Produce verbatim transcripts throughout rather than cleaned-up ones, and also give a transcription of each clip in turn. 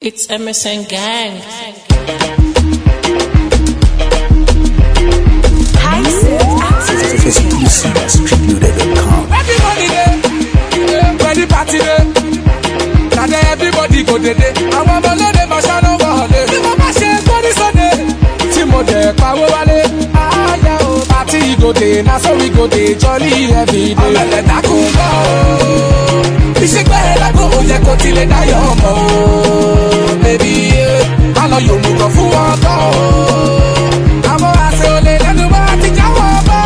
It's M S N Gang. Hi, sis. Exclusive at street loader dot com. Everybody there, yeah, where the party there. Now there everybody go there. I want to know them, I shall know what they. The mama say go this Sunday. Timo de power wale. Ah yeah, oh party go there. Now so we go there, jolly every day. I'm a let that cool go. Iṣẹ́ gbẹ́ la go oye kò tilẹ̀ dayọ̀ mọ́. Baby, I know you move fún wọn gan. Àwọn àṣẹ olè lẹ́nu bá ti jáwọ́ bọ́.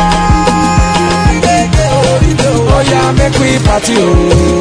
Oh yeah, make we party oh.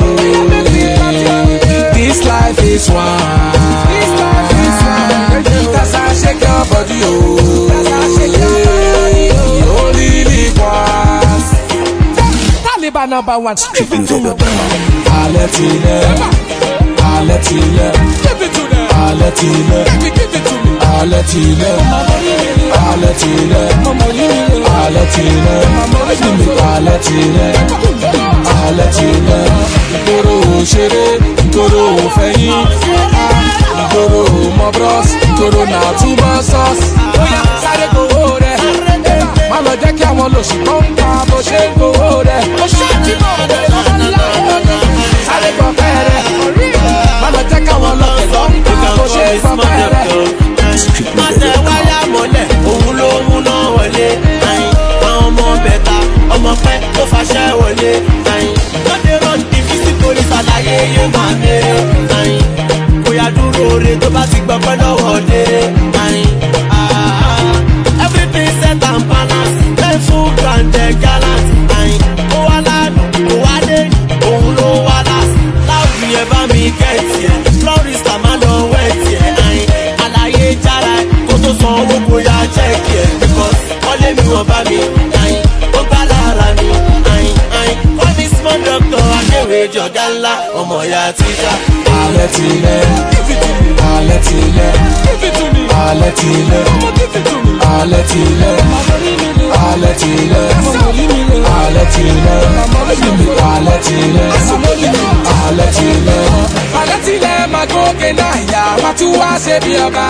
This life is one. This life is one. That's how I shake your body oh. That's how I shake your body oh. Only live once. Taliban number one. street loader dot com. Aletile, Aletile, give it to them. Aletile, baby, give it to me. Aletile, Aletile, Aletile, Aletile, Aletile. Ìgboro òṣèré, ìgboro òfẹ̀yìn, ìgboro mọ̀bros, ìgboro náà túbọ̀ sọ́ọ̀sì. Bóyá sáré gbowó rẹ̀, má lọ jẹ́ kí àwọn lòṣì tó ń ta bó ṣe ń gbowó rẹ̀. Ó ṣáàtì náà rẹ̀ lọ́la. Sáré gbọ́ fẹ́rẹ̀, má lọ jẹ́ káwọn lọ́kẹ̀ tó ń ta bó ṣe ń gbọ́ fẹ́rẹ̀. Mọ̀tẹ́ wáyà mọ́lẹ̀, òun ló mú náà wọlé. Àwọn ọmọ bẹ̀ta, ọmọ pẹ́ tó fàṣẹ wọlé. Lọ́dẹ rán ìfísí police àlàyé yé máa mèrè. Bóyá dúró re tó bá ti gbọ́pẹ́ lọ́wọ́ dé. Everything set and balance, ten full grand gallant. Ó wá lánàá, ó wá lé, òun ló wá lásì. Láwùjọ yẹn bá mi kẹ́ẹ̀tì ẹ̀, florista máa lọ wẹ̀tì ẹ̀. Àlàyé jára kó tó san owó bóyá jẹ́kì ẹ̀. Because wọ́n lé mi wọ́n bá mi, ó gbá lára mi. Wọ́n ní small doctor akéwì jọ̀gá ńlá, ọmọ ìyá tíṣà. Aletile, Aletile, Aletile, Aletile, Aletile, Aletile, Aletile, Aletile, Aletile, magoke naya, matuwa se bi ọba.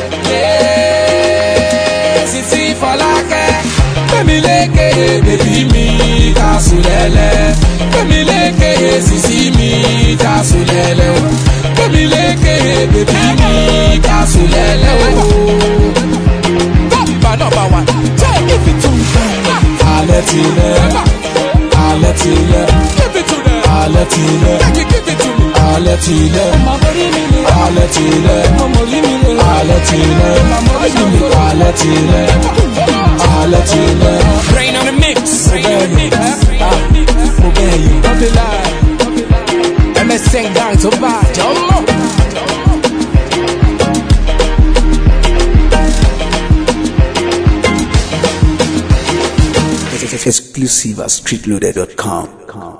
Sisi Fọlákẹ́, gbẹ̀mí lékè bèbí mi Kàsùlẹ̀lẹ̀, gbẹ̀mí lékè sisi mi Kàsùlẹ̀lẹ̀ o, gbẹ̀mí lékè bèbí mi Kàsùlẹ̀lẹ̀ o. Bàbá náà bá wà, jẹ́ ìfìtú. Aletile, Aletile, Aletile, Aletile, Aletile, Aletile, Aletile, Aletile. Brain on the mix. Mobeyi, M S N Gang tó bá jọmọ. Exclusive at street loader dot com.